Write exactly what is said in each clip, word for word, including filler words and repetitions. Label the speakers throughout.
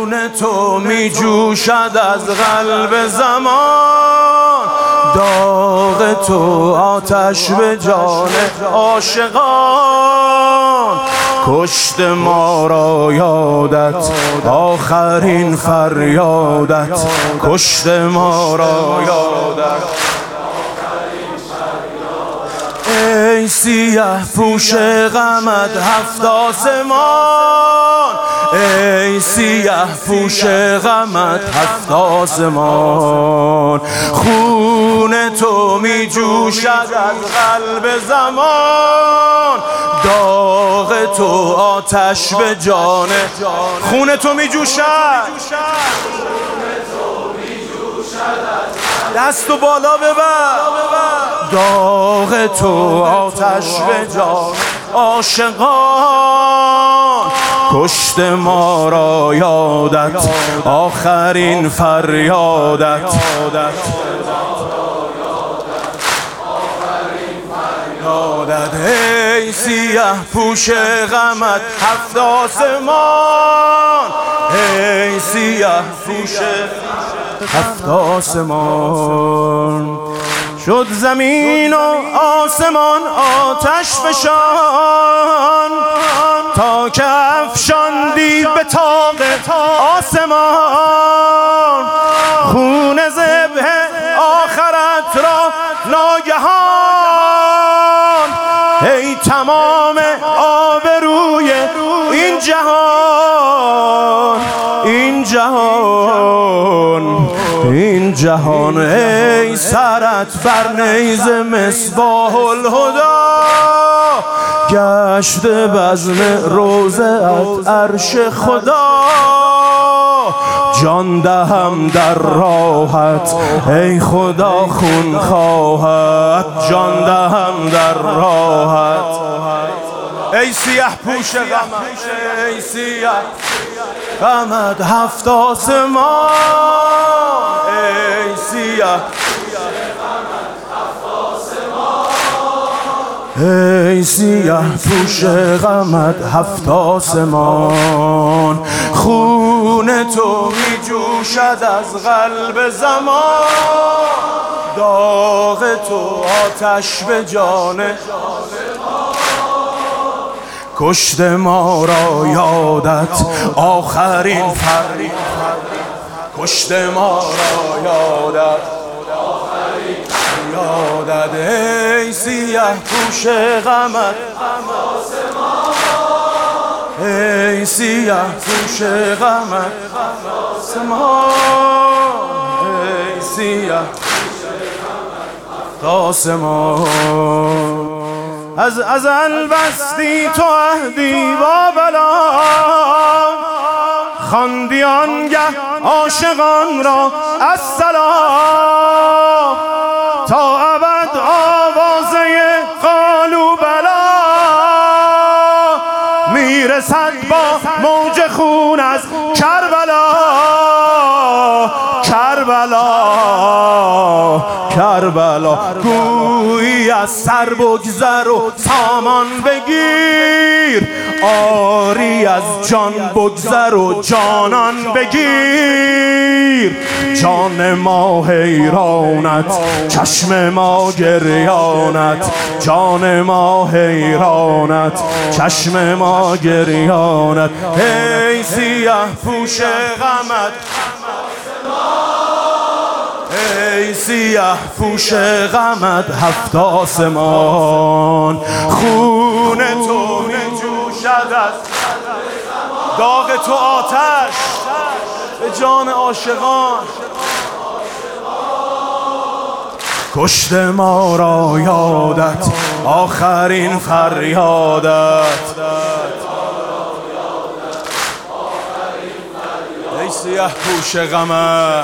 Speaker 1: خون تو می جوشد از قلب زمان، داغ تو آتش به جان عاشقان. کشت ما را یادت آخرین فریادت، کشت ما را یادت ای سیه پوش غمت هفت آسمان، ای سیه پوش غمت هفت آسمان. خون تو می جوشد از قلب زمان، داغ تو آتش به جان. خون تو می جوشد، دستو بالا ببر، داغ تو آتش به جان عاشقان. کشت ما را یادت آخرین فریادت، یادت ای سیه پوش غمت هفت آسمان، ای سیه پوش هفت آسمان. شد زمین و آسمان آتش فشان، تا که افشاندی به طاق آسمان. خون ذبح آخرت را ناگهان، ای تمام آبروی این جهان، این جهان، این جهان. ای سرت بر نیزه مصباح الهدی، گشت بزم روضه ات عرش خدا. جان دهم در راحت ای خدا خون خواهد، جان دهم در راحت ای سیه پوش غمت، ای سیه غمت هفت آسمان، ای سیه ای سیه پوش غمت هفت آسمان. خون تو می جوشد از قلب زمان، داغ تو آتش به جان. کشت ما را یادت آخرین فریاد، کشت ما را یادت یادت ای سیه پوش غمت، ای سیه پوش غمت ای سیه آسمان. از ازل بستی تو عهدی با بلا، خواندی آنگه عاشقان را السلام. تا ابد آوازه قالوا بلا، میرسد با موج خون از کربلا. کربلا کربلا گویی از سر بگذر و سامان بگیر، آری از جان بگذر و جانان بگیر. جان ما حیرانت، چشم ما گریانت، جان ما حیرانت، چشم ما گریانت. ای سیه پوش غمت، ای سیه پوش غمت هفت آسمان. خون تو می جوشد از داغ تو آتش به جان عاشقان. کشت ما را یادت آخرین فریادت، ای سیه پوش غمت.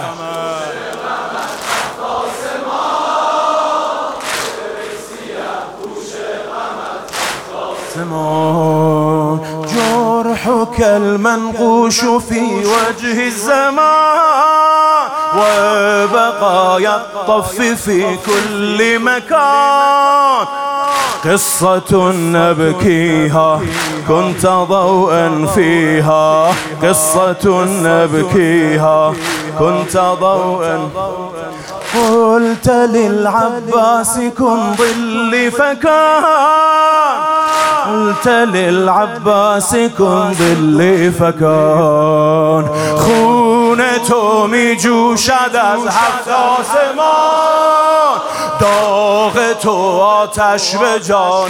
Speaker 1: جرحك المنقوش في وجه الزمان، وبقايا الطف في كل مكان. قصة نبكيها كنت ضوءا فيها، قصة نبكيها كنت ضوءا. قلت للعباس كن ظلي فكان، قلت للعباس كن ظلي فكان. خون تو می جوشد از هفت آسمان، داغ تو آتش به جان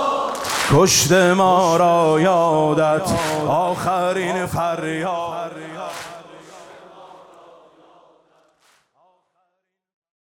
Speaker 1: کشت ما را یادت آخرین فریاد.